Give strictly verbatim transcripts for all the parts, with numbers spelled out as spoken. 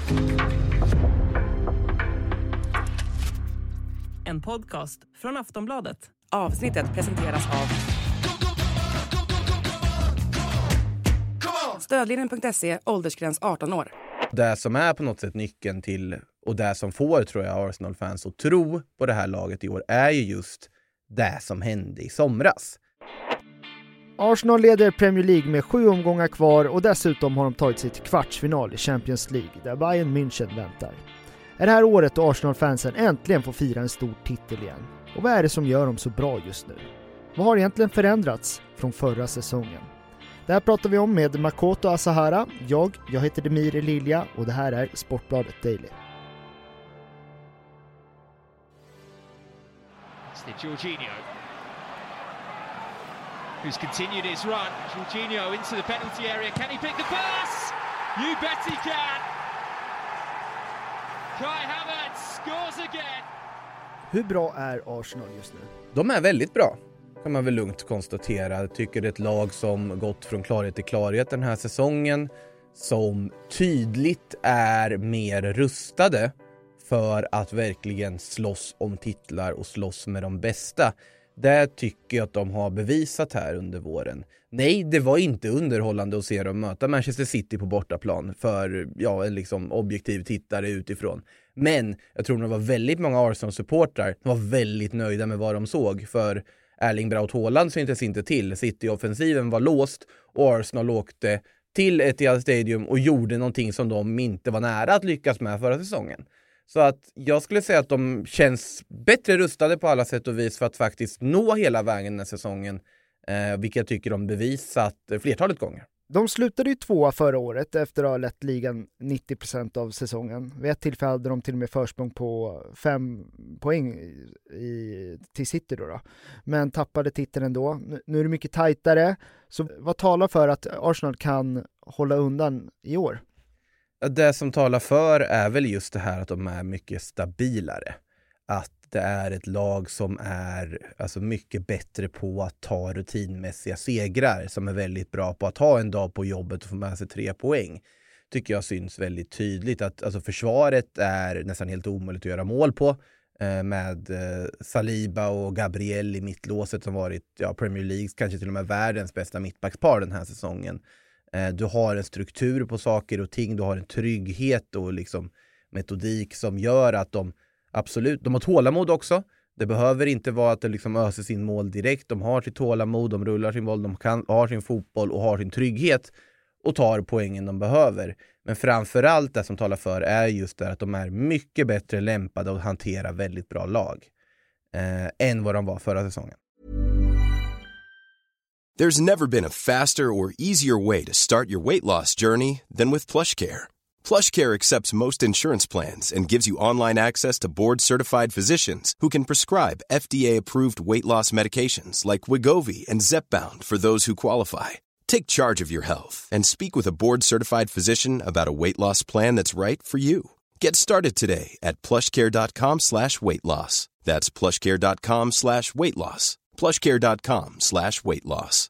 En podcast från Aftonbladet. Avsnittet presenteras av Stödlinjen punkt se, åldersgräns arton år. Det som är på något sätt nyckeln till, och det som får, tror jag, Arsenal-fans att tro på det här laget i år är ju just det som hände i somras. Arsenal leder Premier League med sju omgångar kvar och dessutom har de tagit sig till kvartsfinal i Champions League där Bayern München väntar. Är det här året då Arsenal-fansen äntligen får fira en stor titel igen? Och vad är det som gör dem så bra just nu? Vad har egentligen förändrats från förra säsongen? Det här pratar vi om med Makoto Asahara. Jag, jag heter Demir Lilja och det här är Sportbladet Daily. It's Jorginho, who's continued his run. Jorginho into the penalty area. Can he pick the pass? You bet he can. Kai Havertz scores again. Hur bra är Arsenal just nu? De är väldigt bra, kan man väl lugnt konstatera. Jag tycker det är ett lag som gått från klarhet till klarhet den här säsongen, som tydligt är mer rustade för att verkligen slåss om titlar och slåss med de bästa. Det tycker jag att de har bevisat här under våren. Nej, det var inte underhållande att se dem möta Manchester City på bortaplan för ja, en liksom objektiv tittare utifrån. Men jag tror att det var väldigt många Arsenal-supportrar som var väldigt nöjda med vad de såg. För Erling Braut Haaland syntes inte till. City-offensiven var låst och Arsenal åkte till Etihad Stadium och gjorde någonting som de inte var nära att lyckas med förra säsongen. Så att jag skulle säga att de känns bättre rustade på alla sätt och vis för att faktiskt nå hela vägen den här säsongen. Eh, vilket jag tycker de bevisat flertalet gånger. De slutade ju tvåa förra året efter att ha lett ligan nittio procent av säsongen. Vid ett tillfälle hade de till och med försprång på fem poäng i, till City då, då. Men tappade titeln ändå. Nu är det mycket tajtare. Så vad talar för att Arsenal kan hålla undan i år? Det som talar för är väl just det här att de är mycket stabilare. Att det är ett lag som är alltså mycket bättre på att ta rutinmässiga segrar, som är väldigt bra på att ha en dag på jobbet och få med sig tre poäng. Tycker jag syns väldigt tydligt att alltså försvaret är nästan helt omöjligt att göra mål på eh, med eh, Saliba och Gabriel i mittlåset som varit ja, Premier Leagues kanske till och med världens bästa mittbackspar den här säsongen. Eh, du har en struktur på saker och ting, du har en trygghet och liksom metodik som gör att de absolut, de har tålamod också. Det behöver inte vara att det liksom öser sin mål direkt. De har sitt tålamod, de rullar sin boll, de kan, har sin fotboll och har sin trygghet och tar poängen de behöver. Men framförallt det som talar för är just det att de är mycket bättre lämpade att hantera väldigt bra lag eh, än vad de var förra säsongen. There's never been a faster or easier way to start your weight loss journey than with PlushCare. PlushCare accepts most insurance plans and gives you online access to board-certified physicians who can prescribe F D A-approved weight loss medications like Wegovy and Zepbound for those who qualify. Take charge of your health and speak with a board-certified physician about a weight loss plan that's right for you. Get started today at plushcare.com slash weight loss. That's plushcare.com slash weight loss. plushcare.com slash weight loss.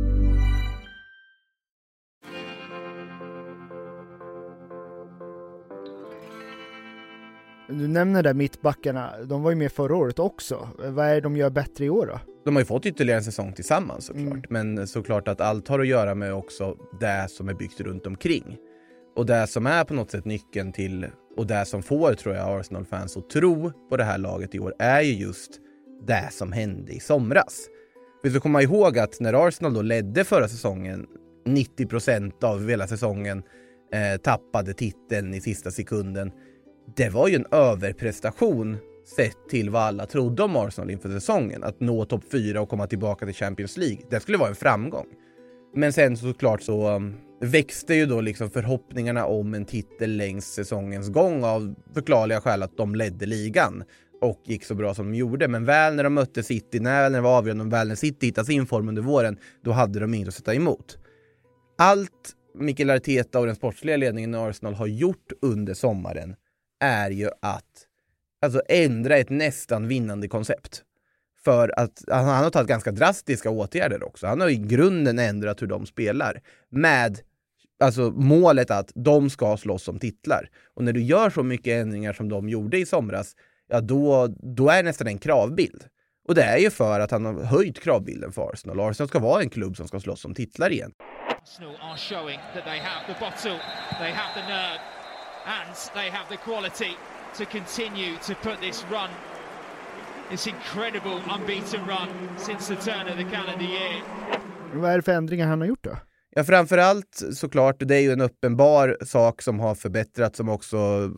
Du nämner där mittbackarna, de var ju med förra året också. Vad är det de gör bättre i år då? De har ju fått ytterligare en säsong tillsammans såklart. Mm. Men såklart att allt har att göra med också det som är byggt runt omkring. Och det som är på något sätt nyckeln till, och det som får tror jag Arsenal-fans att tro på det här laget i år är ju just det som hände i somras. Vi ska komma ihåg att när Arsenal då ledde förra säsongen, nittio procent av hela säsongen eh, tappade titeln i sista sekunden. Det var ju en överprestation sett till vad alla trodde om Arsenal inför säsongen. Att nå topp fyra och komma tillbaka till Champions League. Det skulle vara en framgång. Men sen såklart så um, växte ju då liksom förhoppningarna om en titel längs säsongens gång av förklarliga skäl att de ledde ligan och gick så bra som de gjorde. Men väl när de mötte City, när det var avgörande, väl när City hittade sin form under våren, då hade de inget att sätta emot. Allt Mikel Arteta och den sportsliga ledningen i Arsenal har gjort under sommaren är ju att alltså ändra ett nästan vinnande koncept. För att han har tagit ganska drastiska åtgärder också. Han har i grunden ändrat hur de spelar. Med alltså målet att de ska slåss om titlar. Och när du gör så mycket ändringar som de gjorde i somras, ja då, då är det nästan en kravbild. Och det är ju för att han har höjt kravbilden för Arsenal. Arsenal ska vara en klubb som ska slåss om titlar igen. Arsenal are showing that they have the bottle, they have the nerve, and they have the quality to continue to put this run, this incredible unbeaten run since the turn of the calendar year. Vad är det för ändringar han har gjort då? Ja, framförallt såklart, det är ju en uppenbar sak som har förbättrats, som också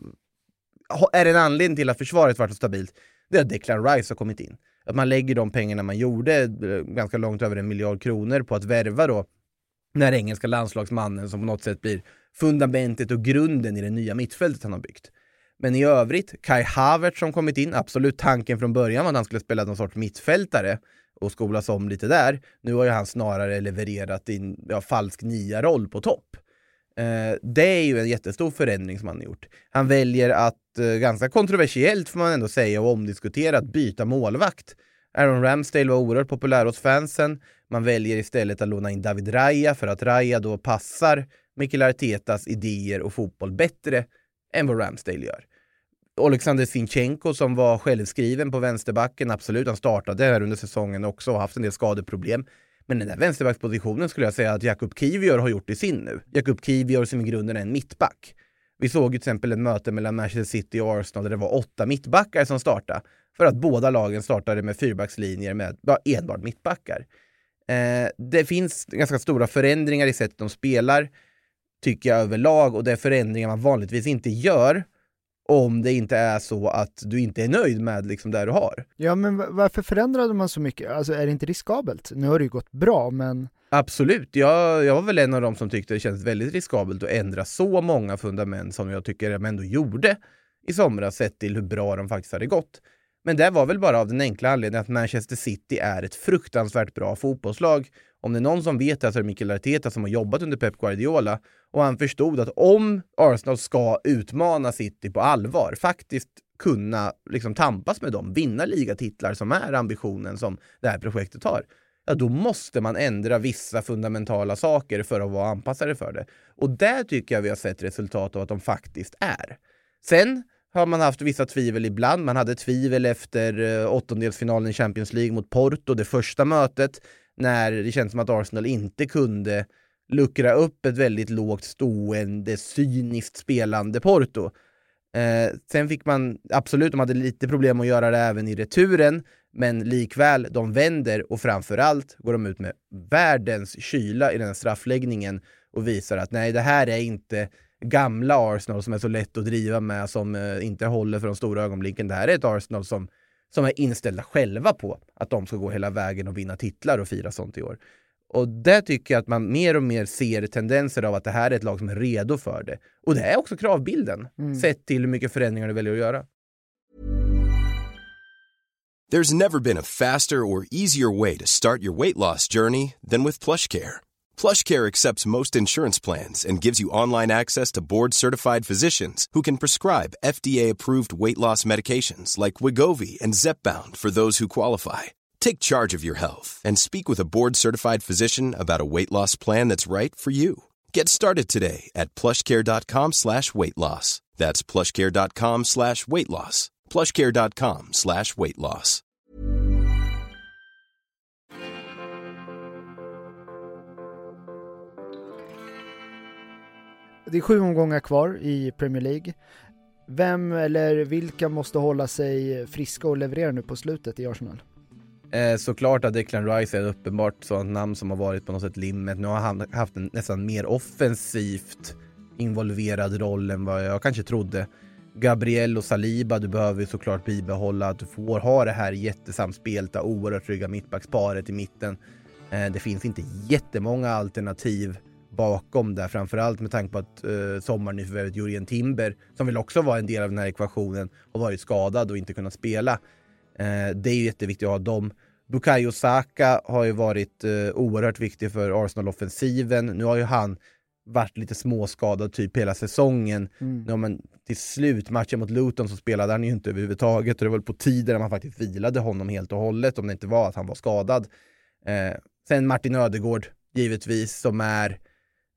är en anledning till att försvaret varit så stabilt. Det är att Declan Rice har kommit in. Att man lägger de pengarna man gjorde, ganska långt över en miljard kronor, på att värva då den här engelska landslagsmannen som på något sätt blir fundamentet och grunden i det nya mittfältet han har byggt. Men i övrigt, Kai Havertz som kommit in, absolut tanken från början var att han skulle spela någon sorts mittfältare och skolas om lite där. Nu har ju han snarare levererat in ja, falsk nia-roll på topp. Eh, det är ju en jättestor förändring som han har gjort. Han väljer att, eh, ganska kontroversiellt får man ändå säga och omdiskuterat, byta målvakt. Aaron Ramsdale var oerhört populär hos fansen. Man väljer istället att låna in David Raya för att Raya då passar Mikel Artetas idéer och fotboll bättre än vad Ramsdale gör. Alexander Zinchenko som var självskriven på vänsterbacken, absolut, han startade här under säsongen också och haft en del skadeproblem. Men den där vänsterbackspositionen skulle jag säga att Jakub Kivior har gjort i sin nu. Jakub Kivior som i grunden är en mittback. Vi såg till exempel ett möte mellan Manchester City och Arsenal där det var åtta mittbackar som startade. För att båda lagen startade med fyrbackslinjer med bara enbart mittbackar. Eh, det finns ganska stora förändringar i sättet de spelar, tycker jag överlag. Och det är förändringar man vanligtvis inte gör om det inte är så att du inte är nöjd med liksom det du har. Ja, men varför förändrade man så mycket? Alltså är det inte riskabelt? Nu har det ju gått bra, men... Absolut, jag, jag var väl en av dem som tyckte det kändes väldigt riskabelt att ändra så många fundament som jag tycker de ändå gjorde i somras, sett till hur bra de faktiskt hade gått. Men det var väl bara av den enkla anledningen att Manchester City är ett fruktansvärt bra fotbollslag. Om det är någon som vet det så är det Mikel Arteta som har jobbat under Pep Guardiola. Och han förstod att om Arsenal ska utmana City på allvar, faktiskt kunna liksom tampas med dem, vinna ligatitlar som är ambitionen som det här projektet har, ja, då måste man ändra vissa fundamentala saker för att vara anpassade för det. Och där tycker jag vi har sett resultat av att de faktiskt är. Sen har man haft vissa tvivel ibland. Man hade tvivel efter eh, åttondelsfinalen i Champions League mot Porto, det första mötet, när det känns som att Arsenal inte kunde luckra upp ett väldigt lågt stående, cyniskt spelande Porto. Eh, sen fick man, absolut, de hade lite problem att göra det även i returen, men likväl, de vänder och framförallt går de ut med världens kyla i den här straffläggningen och visar att nej, det här är inte gamla Arsenal som är så lätt att driva med, som eh, inte håller för de stora ögonblicken. Det här är ett Arsenal som, som är inställda själva på att de ska gå hela vägen och vinna titlar och fira sånt i år. Och där tycker jag att man mer och mer ser tendenser av att det här är ett lag som är redo för det. Och det är också kravbilden, mm. sett till hur mycket förändringar du väljer att göra. There's never been a faster or easier way to start your weight loss journey than with PlushCare. PlushCare accepts most insurance plans and gives you online access to board-certified physicians who can prescribe F D A-approved weight loss medications like Wegovy and Zepbound for those who qualify. Take charge of your health and speak with a board-certified physician about a weight loss plan that's right for you. Get started today at plushcare.com slash weight loss. That's plushcare.com slash weight loss. plushcare.com slash weight loss. Det är sju omgångar kvar i Premier League. Vem eller vilka måste hålla sig friska och leverera nu på slutet i Arsenal? Eh, såklart att Declan Rice är uppenbart sådant namn som har varit på något sätt limmet. Nu har han haft en nästan mer offensivt involverad roll än vad jag kanske trodde. Gabriel och Saliba, du behöver såklart bibehålla att du får ha det här jättesamspelta, oerhört trygga mittbacksparet i mitten. Eh, det finns inte jättemånga alternativ bakom där, framförallt med tanke på att eh, sommarnyförvärvet Jurien Timber, som vill också vara en del av den här ekvationen, har varit skadad och inte kunnat spela. Eh, det är ju jätteviktigt att ha dem. Bukayo Saka har ju varit eh, oerhört viktig för Arsenal-offensiven. Nu har ju han varit lite småskadad typ hela säsongen. Mm. Nu har man till slut matchen mot Luton så spelade han ju inte överhuvudtaget, och det var på tiden man faktiskt vilade honom helt och hållet om det inte var att han var skadad. Eh, sen Martin Ödegaard givetvis, som är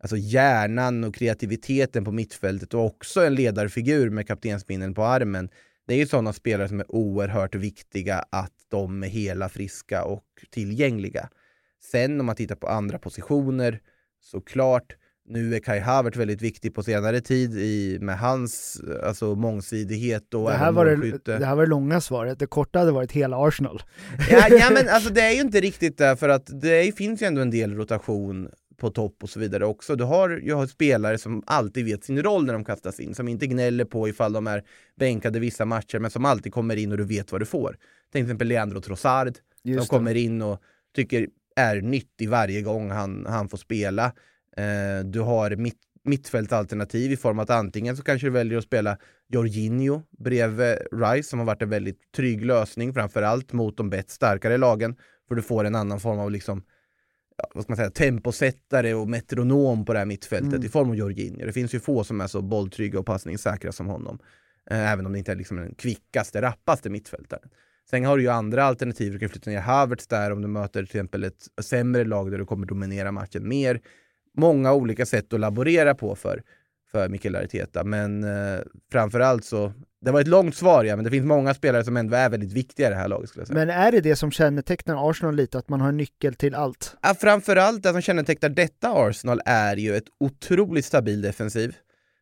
alltså hjärnan och kreativiteten på mittfältet och också en ledarfigur med kaptensbindeln på armen. Det är ju sådana spelare som är oerhört viktiga att de är hela, friska och tillgängliga. Sen om man tittar på andra positioner, såklart, nu är Kai Havertz väldigt viktig på senare tid i, med hans alltså, mångsidighet och det här, var det, det här var det långa svaret. Det korta hade varit hela Arsenal. Ja, ja men alltså, det är ju inte riktigt där, för att det finns ju ändå en del rotation på topp och så vidare också. Du har ju har spelare som alltid vet sin roll när de kastas in, som inte gnäller på ifall de är bänkade vissa matcher, men som alltid kommer in och du vet vad du får. Till exempel Leandro Trossard, som kommer in och tycker är nyttig varje gång han, han får spela. Eh, du har mitt, mittfältalternativ i form att antingen så kanske du väljer att spela Jorginho bredvid Rice, som har varit en väldigt trygg lösning, framförallt mot de bättre starkare lagen, för du får en annan form av liksom, ja, vad ska man säga, temposättare och metronom på det här mittfältet mm. i form av Jorginho. Det finns ju få som är så bolltrygga och passningssäkra som honom. Eh, även om det inte är liksom den kvickaste, rappaste mittfältaren. Sen har du ju andra alternativ. Du kan flytta ner Havertz där om du möter till exempel ett sämre lag där du kommer dominera matchen mer. Många olika sätt att laborera på för, för Mikel Arteta. Men eh, framförallt så, det var ett långt svar, ja, men det finns många spelare som ändå är väldigt viktiga i det här laget, skulle jag säga. Men är det det som kännetecknar Arsenal lite, att man har en nyckel till allt? Ja, framförallt det som kännetecknar detta Arsenal är ju ett otroligt stabil defensiv.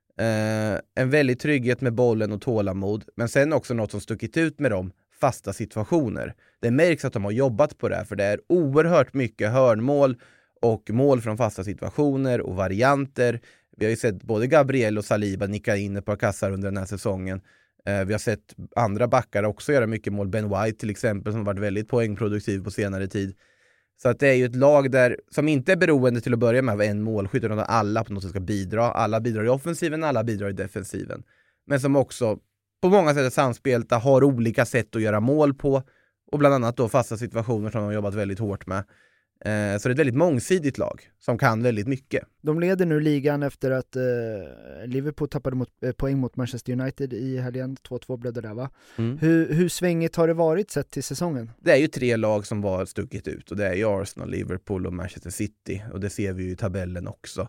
Eh, en väldigt trygghet med bollen och tålamod. Men sen också något som stuckit ut med dem, fasta situationer. Det märks att de har jobbat på det här, för det är oerhört mycket hörnmål och mål från fasta situationer och varianter. Vi har ju sett både Gabriel och Saliba nicka in ett par kassar under den här säsongen. Eh, vi har sett andra backar också göra mycket mål. Ben White till exempel, som har varit väldigt poängproduktiv på senare tid. Så att det är ju ett lag där som inte är beroende till att börja med av en målskytt, utan alla på något sätt ska bidra. Alla bidrar i offensiven, alla bidrar i defensiven. Men som också på många sätt är samspelta, har olika sätt att göra mål på, och bland annat då fasta situationer som de har jobbat väldigt hårt med. Eh, så det är ett väldigt mångsidigt lag som kan väldigt mycket. De leder nu ligan efter att eh, Liverpool tappade mot, eh, poäng mot Manchester United i helgen. två två blev det där, va? Mm. Hur, hur svängigt har det varit sett till säsongen? Det är ju tre lag som var stuckit ut, och det är ju Arsenal, Liverpool och Manchester City, och det ser vi ju i tabellen också.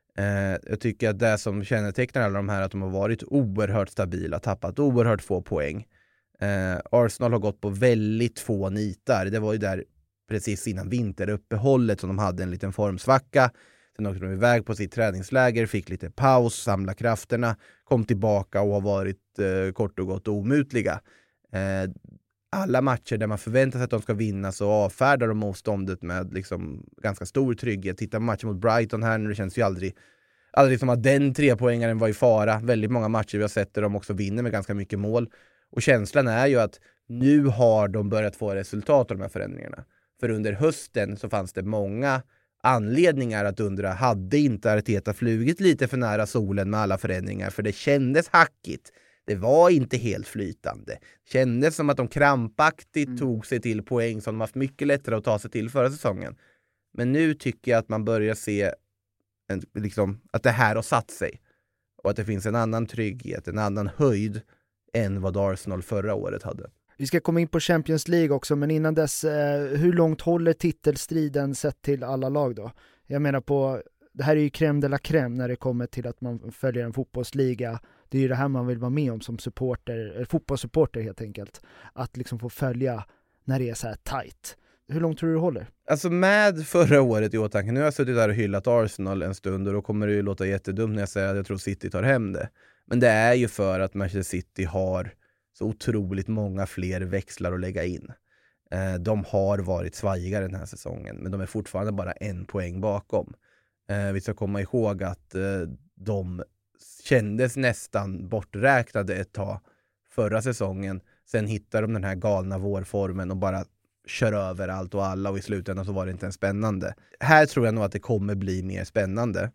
Eh, jag tycker att det som kännetecknar alla de här är att de har varit oerhört stabila, tappat oerhört få poäng. Eh, Arsenal har gått på väldigt få nitar. Det var ju där precis innan vinteruppehållet som de hade en liten formsvacka. Sen åkte de iväg på sitt träningsläger, fick lite paus, samla krafterna, kom tillbaka och har varit eh, kort och gott omutliga. Eh, alla matcher där man förväntar sig att de ska vinna så avfärdar de motståndet med liksom ganska stor trygghet. Titta på matchen mot Brighton här nu, det känns ju aldrig, aldrig som att den trepoängaren var i fara. Väldigt många matcher vi har sett där de också vinner med ganska mycket mål. Och känslan är ju att nu har de börjat få resultat av de här förändringarna. För under hösten så fanns det många anledningar att undra, hade inte Arteta flugit lite för nära solen med alla förändringar? För det kändes hackigt. Det var inte helt flytande. Det kändes som att de krampaktigt mm. tog sig till poäng som de haft mycket lättare att ta sig till förra säsongen. Men nu tycker jag att man börjar se en, liksom, att det här har satt sig. Och att det finns en annan trygghet, en annan höjd än vad Arsenal förra året hade. Vi ska komma in på Champions League också, men innan dess, eh, hur långt håller titelstriden sett till alla lag då? Jag menar på, det här är ju crème de la crème när det kommer till att man följer en fotbollsliga. Det är ju det här man vill vara med om som supporter, eller fotbollssupporter helt enkelt. Att liksom få följa när det är så här tight. Hur långt tror du det håller? Alltså med förra året i åtanke, nu har jag suttit där och hyllat Arsenal en stund och då kommer det ju låta jättedumt när jag säger att jag tror City tar hem det. Men det är ju för att Manchester City har så otroligt många fler växlar att lägga in. Eh, de har varit svajigare den här säsongen, men de är fortfarande bara en poäng bakom. Eh, vi ska komma ihåg att eh, de kändes nästan borträknade ett tag förra säsongen. Sen hittade de den här galna vårformen och bara kör över allt och alla, och i slutändan så var det inte en spännande. Här tror jag nog att det kommer bli mer spännande.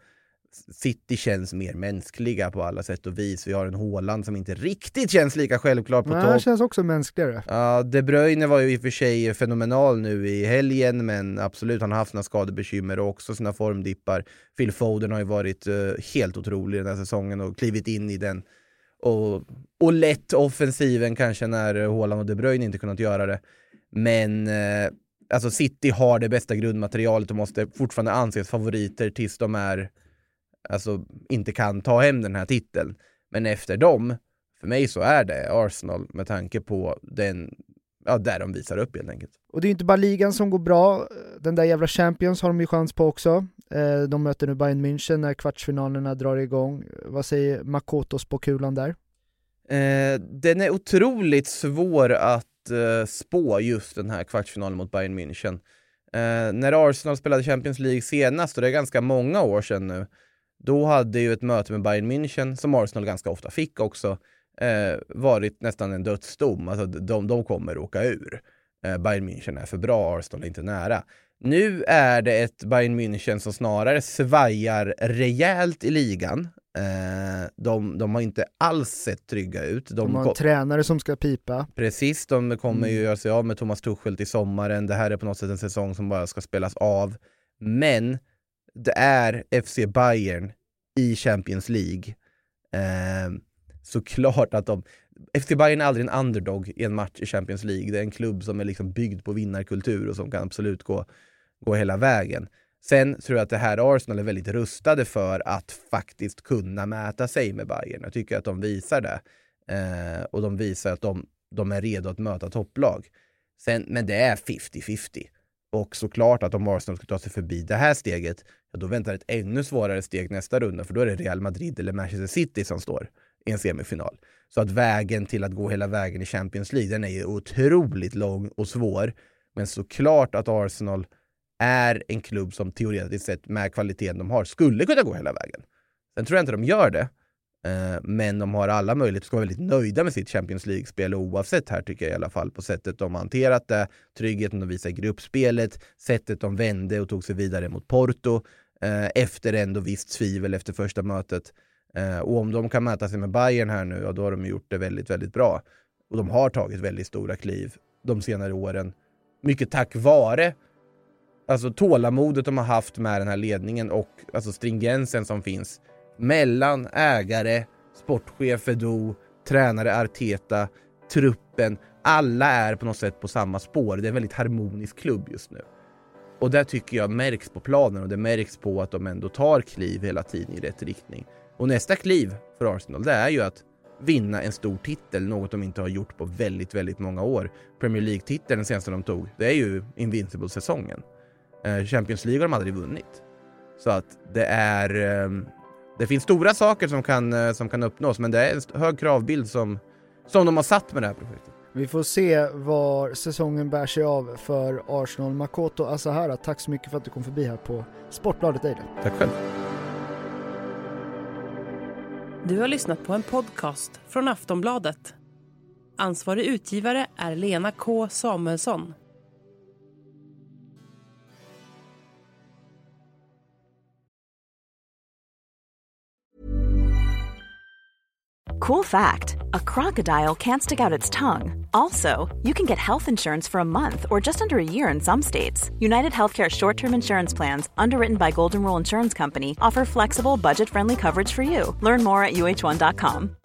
City känns mer mänskliga på alla sätt och vis. Vi har en Haaland som inte riktigt känns lika självklart på topp. Han känns också mänskligare. Ja, De Bruyne var ju i och för sig fenomenal nu i helgen, men absolut, han har haft sina skadebekymmer och också sina formdippar. Phil Foden har ju varit uh, helt otrolig den här säsongen och klivit in i den och, och lätt offensiven kanske när Haaland och De Bruyne inte kunnat göra det. Men uh, alltså City har det bästa grundmaterialet och måste fortfarande anses favoriter tills de är alltså inte kan ta hem den här titeln. Men efter dem, för mig så är det Arsenal med tanke på den, ja, där de visar upp helt enkelt. Och det är ju inte bara ligan som går bra. Den där jävla Champions har de ju chans på också. De möter nu Bayern München när kvartsfinalerna drar igång. Vad säger Makotos på kulan där? Eh, den är otroligt svår att eh, spå just den här kvartsfinalen mot Bayern München. Eh, när Arsenal spelade Champions League senast, och det är ganska många år sedan nu, då hade ju ett möte med Bayern München, som Arsenal ganska ofta fick också, eh, varit nästan en dödsdom. Alltså de, de kommer åka ur. Eh, Bayern München är för bra, Arsenal är inte nära. Nu är det ett Bayern München som snarare svajar rejält i ligan. Eh, de, de har inte alls sett trygga ut. De, de har en ko- tränare som ska pipa. Precis, de kommer ju mm. göra sig av med Thomas Tuchel till sommaren. Det här är på något sätt en säsong som bara ska spelas av. Men det är F C Bayern i Champions League. Eh, såklart att de... F C Bayern är aldrig en underdog i en match i Champions League. Det är en klubb som är liksom byggd på vinnarkultur och som kan absolut gå, gå hela vägen. Sen tror jag att det här Arsenal är väldigt rustade för att faktiskt kunna mäta sig med Bayern. Jag tycker att de visar det. Eh, och de visar att de, de är redo att möta topplag. Sen, men det är femtio femtio. Och såklart att om Arsenal ska ta sig förbi det här steget, ja, då väntar ett ännu svårare steg nästa runda. För då är det Real Madrid eller Manchester City som står i en semifinal. Så att vägen till att gå hela vägen i Champions League, den är ju otroligt lång och svår. Men såklart att Arsenal är en klubb som teoretiskt sett med kvaliteten de har skulle kunna gå hela vägen. Sen tror jag inte de gör det. Eh, men de har alla möjligheter att vara väldigt nöjda med sitt Champions League-spel, oavsett här tycker jag i alla fall, på sättet de har hanterat det, tryggheten de visar i gruppspelet, sättet de vände och tog sig vidare mot Porto eh, efter ändå visst tvivel efter första mötet. Eh, och om de kan mäta sig med Bayern här nu, ja, då har de gjort det väldigt, väldigt bra. Och de har tagit väldigt stora kliv de senare åren. Mycket tack vare alltså tålamodet de har haft med den här ledningen och alltså stringensen som finns mellan ägare, sportchef Edu, tränare Arteta, truppen. Alla är på något sätt på samma spår. Det är en väldigt harmonisk klubb just nu. Och det tycker jag märks på planen, och det märks på att de ändå tar kliv hela tiden i rätt riktning. Och nästa kliv för Arsenal, det är ju att vinna en stor titel, något de inte har gjort på väldigt, väldigt många år. Premier League-titeln, den senaste de tog, det är ju Invincible-säsongen. Champions League har de aldrig vunnit. Så att det är det finns stora saker som kan, som kan uppnås, men det är en hög kravbild som, som de har satt med det här projektet. Vi får se var säsongen bär sig av för Arsenal. Makoto Asahara, tack så mycket för att du kom förbi här på Sportbladet Daily. Tack själv. Du har lyssnat på en podcast från Aftonbladet. Ansvarig utgivare är Lena K. Samuelsson. Cool fact, a crocodile can't stick out its tongue. Also, you can get health insurance for a month or just under a year in some states. United Healthcare short-term insurance plans, underwritten by Golden Rule Insurance Company, offer flexible, budget-friendly coverage for you. Learn more at U H one dot com.